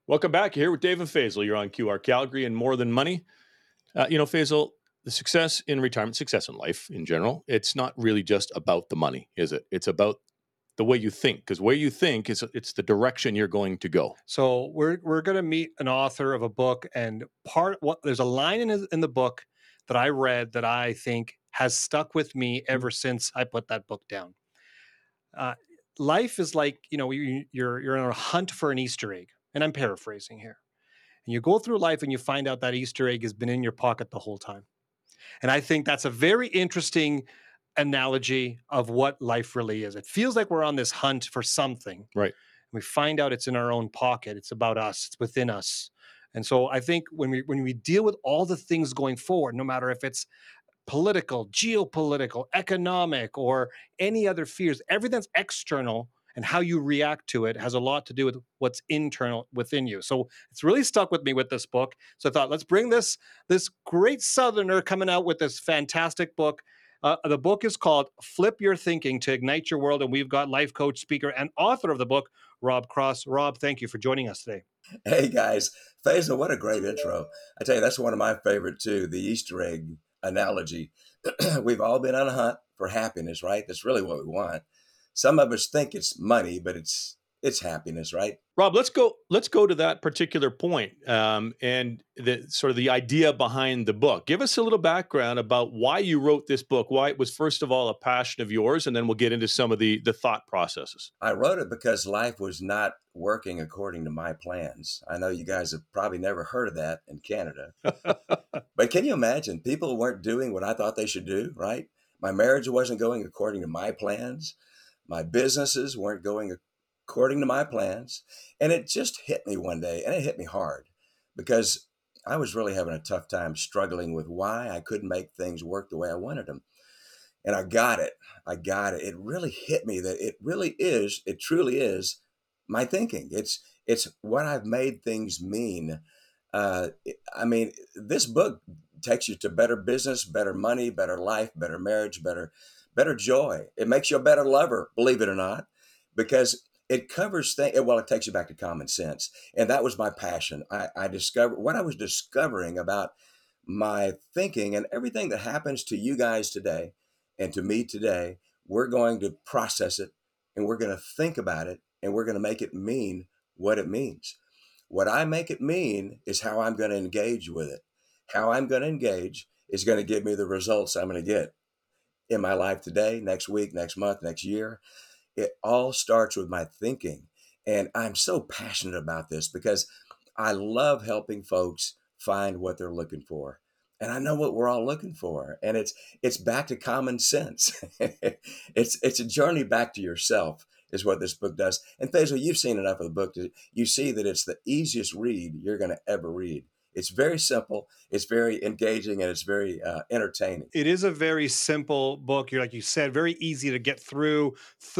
Welcome back. You're here with Dave and Faisal. You're on QR Calgary and More Than Money. Faisal, the success in retirement, success in life in general, it's not really just about the money, is it? It's about the way you think, because way you think is it's the direction you're going to go. So we're going to meet an author of a book, and there's a line in the book that I read that I think has stuck with me Mhm. ever since I put that book down. Uh, Life is like you're on a hunt for an Easter egg, and I'm paraphrasing here. And you go through life and you find out that Easter egg has been in your pocket the whole time. And I think that's a very interesting analogy of what life really is. It feels like we're on this hunt for something. Right. We find out it's in our own pocket. It's about us. It's within us. And so I think when we deal with all the things going forward, no matter if it's political, geopolitical, economic, or any other fears, everything that's external and how you react to it has a lot to do with what's internal within you. So it's really stuck with me with this book. So I thought, let's bring this great Southerner coming out with this fantastic book. The book is called Flip Your Thinking to Ignite Your World. And we've got life coach, speaker, and author of the book, Rob Cross. Rob, thank you for joining us today. Hey guys, Faisal, what a great intro. I tell you, that's one of my favorite too, the Easter egg analogy. We've all been on a hunt for happiness, right? That's really what we want. Some of us think it's money, but it's happiness, right? Rob, let's go to that particular point, and the sort of the idea behind the book. Give us a little background about why you wrote this book, why it was first of all a passion of yours, and then we'll get into some of the thought processes. I wrote it because life was not working according to my plans. I know you guys have probably never heard of that in Canada. But can you imagine? People weren't doing what I thought they should do, right? My marriage wasn't going according to my plans. My businesses weren't going according to my plans. And it just hit me one day, and it hit me hard because I was really having a tough time struggling with why I couldn't make things work the way I wanted them. And I got it. I got it. It really hit me that it truly is my thinking. It's what I've made things mean. I mean, this book takes you to better business, better money, better life, better marriage, better joy. It makes you a better lover, believe it or not, because it covers things. Well, it takes you back to common sense, and that was my passion. I discovered what I was discovering about my thinking and everything that happens to you guys today and to me today. We're going to process it, and we're going to think about it, and we're going to make it mean what it means. What I make it mean is how I'm going to engage with it. How I'm going to engage is going to give me the results I'm going to get in my life today, next week, next month, next year. It all starts with my thinking. And I'm so passionate about this because I love helping folks find what they're looking for. And I know what we're all looking for. And it's back to common sense. It's a journey back to yourself is what this book does. And Faisal, you've seen enough of the book. You see that it's the easiest read you're going to ever read. It's very simple. It's very engaging, and it's very entertaining. It is a very simple book. You're like you said, very easy to get through.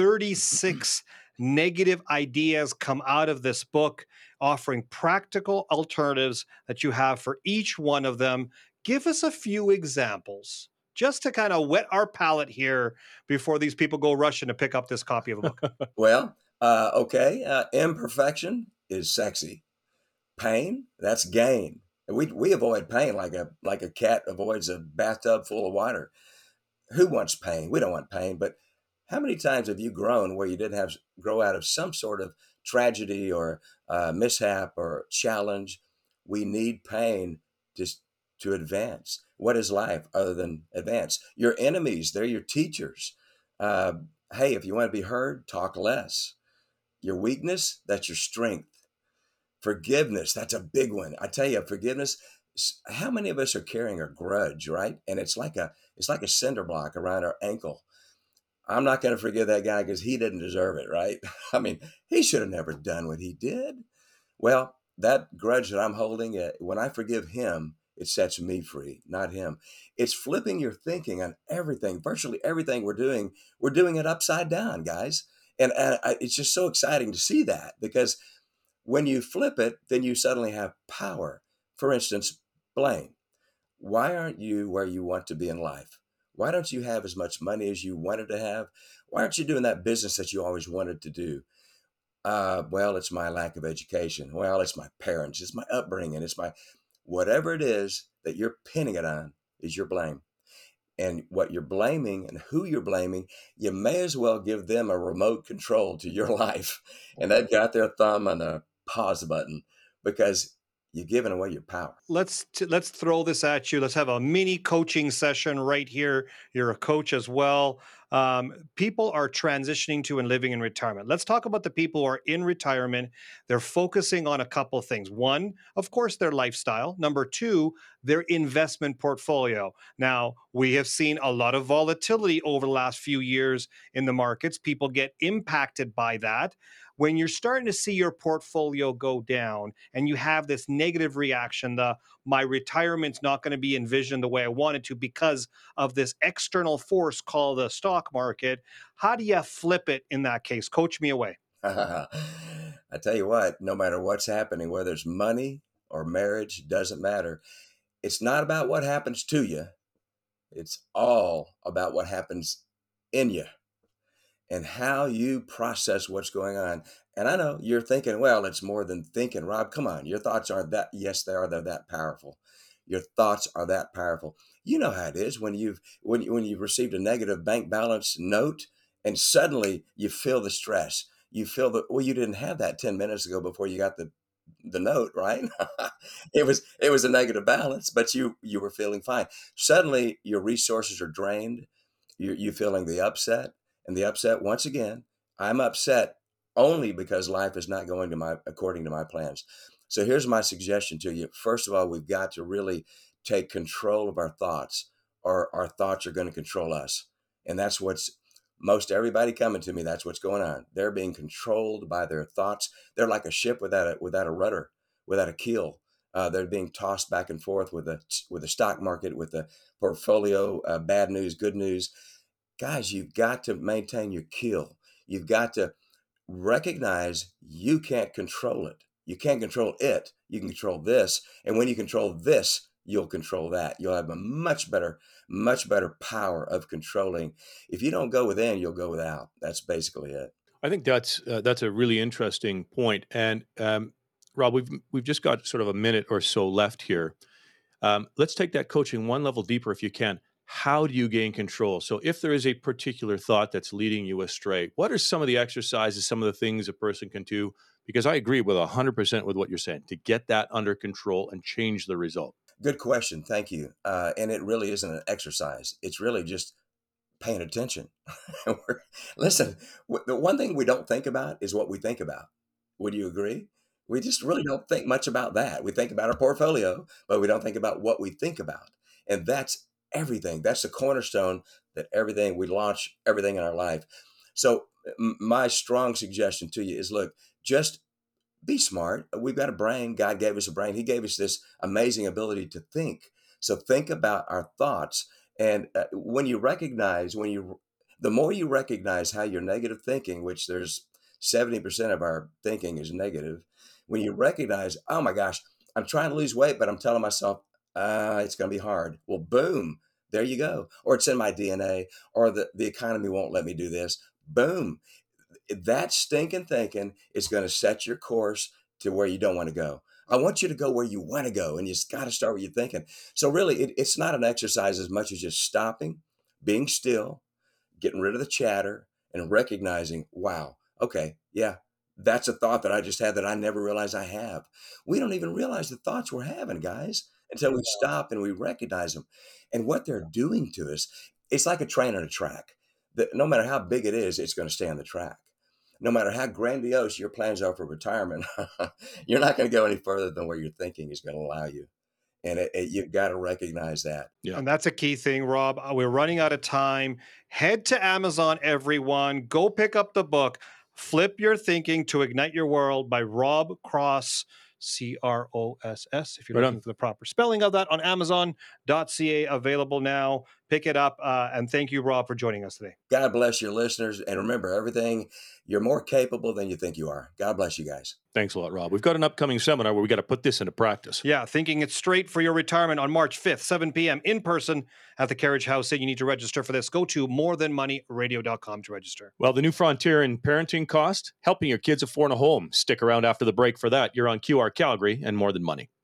36 negative ideas come out of this book, offering practical alternatives that you have for each one of them. Give us a few examples just to kind of whet our palate here before these people go rushing to pick up this copy of a book. Well, okay. Imperfection is sexy. Pain, that's gain. And we avoid pain like a cat avoids a bathtub full of water. Who wants pain? We don't want pain. But how many times have you grown where you didn't have grow out of some sort of tragedy or mishap or challenge? We need pain just to advance. What is life other than advance? Your enemies, they're your teachers. Uh, hey, if you want to be heard, talk less. Your weakness, that's your strength. Forgiveness, that's a big one. I tell you, forgiveness. How many of us are carrying a grudge, right? And it's like a cinder block around our ankle. I'm not going to forgive that guy because he didn't deserve it, right? I mean, he should have never done what he did. Well, that grudge that I'm holding, when I forgive him, it sets me free, not him. It's flipping your thinking on everything, virtually everything we're doing. We're doing it upside down, guys. And it's just so exciting to see that because when you flip it, then you suddenly have power. For instance, blame. Why aren't you where you want to be in life? Why don't you have as much money as you wanted to have? Why aren't you doing that business that you always wanted to do? Well, it's my lack of education. Well, it's my parents. It's my upbringing. It's my whatever it is that you're pinning it on is your blame. And what you're blaming and who you're blaming, you may as well give them a remote control to your life. And they've got their thumb on the pause button because you're giving away your power. Let's throw this at you. Let's have a mini coaching session right here. You're a coach as well. People are transitioning to and living in retirement. Let's talk about the people who are in retirement. They're focusing on a couple of things. One, of course, their lifestyle. Number two, their investment portfolio. Now, we have seen a lot of volatility over the last few years in the markets. People get impacted by that. When you're starting to see your portfolio go down and you have this negative reaction, my retirement's not going to be envisioned the way I wanted to because of this external force called the stock market, how do you flip it in that case? Coach me away. I tell you what, no matter what's happening, whether it's money or marriage, doesn't matter. It's not about what happens to you. It's all about what happens in you and how you process what's going on. And I know you're thinking, well, it's more than thinking, Rob. Come on. Your thoughts aren't that, yes, they are. They're that powerful. Your thoughts are that powerful. You know how it is when you've received a negative bank balance note and suddenly you feel the stress. You feel that, well, you didn't have that 10 minutes ago before you got the note, right? It was a negative balance, but you were feeling fine. Suddenly your resources are drained. You feeling the upset, and the upset once again. I'm upset only because life is not going to my according to my plans. So here's my suggestion to you. First of all, we've got to really take control of our thoughts, or our thoughts are going to control us. And that's what's most everybody coming to me. That's what's going on. They're being controlled by their thoughts. They're like a ship without a rudder, without a keel. They're being tossed back and forth with the stock market, with the portfolio, bad news, good news. Guys, you've got to maintain your keel. You've got to recognize you can't control it. You can't control it. You can control this. And when you control this, you'll control that. You'll have a much better power of controlling. If you don't go within, you'll go without. That's basically it. I think that's a really interesting point. And Rob, we've just got sort of a minute or so left here. Let's take that coaching one level deeper, if you can. How do you gain control? So, if there is a particular thought that's leading you astray, what are some of the exercises, some of the things a person can do? Because I agree with 100% with what you're saying to get that under control and change the result. Good question. Thank you. And it really isn't an exercise. It's really just paying attention. Listen, the one thing we don't think about is what we think about. Would you agree? We just really don't think much about that. We think about our portfolio, but we don't think about what we think about. And that's everything. That's the cornerstone that everything we launch, everything in our life. So, my strong suggestion to you is look, just be smart. We've got a brain. God gave us a brain. He gave us this amazing ability to think. So think about our thoughts. And the more you recognize how your negative thinking, which there's 70% of our thinking is negative. When you recognize, oh my gosh, I'm trying to lose weight, but I'm telling myself, it's going to be hard. Well, boom, there you go. Or it's in my DNA, or the economy won't let me do this. Boom, that stinking thinking is going to set your course to where you don't want to go. I want you to go where you want to go, and you just got to start with your thinking. So really, it's not an exercise as much as just stopping, being still, getting rid of the chatter, and recognizing, wow, okay, yeah, that's a thought that I just had that I never realized I have. We don't even realize the thoughts we're having, guys, until we stop and we recognize them. And what they're doing to us, it's like a train on a track. That no matter how big it is, it's going to stay on the track. No matter how grandiose your plans are for retirement, you're not going to go any further than where your thinking is going to allow you. And you've got to recognize that. Yeah. And that's a key thing, Rob. We're running out of time. Head to Amazon, everyone. Go pick up the book, Flip Your Thinking to Ignite Your World by Rob Cross, Cross, if you're Right looking on. for the proper spelling of that, on Amazon.ca, available now. pick it up. And thank you, Rob, for joining us today. God bless your listeners. And remember, everything, you're more capable than you think you are. God bless you guys. Thanks a lot, Rob. We've got an upcoming seminar where we got to put this into practice. Yeah, thinking it straight for your retirement on March 5th, 7 p.m. in person at the Carriage House. You need to register for this. Go to morethanmoneyradio.com to register. Well, the new frontier in parenting cost, helping your kids afford a home. Stick around after the break for that. You're on QR Calgary and More Than Money.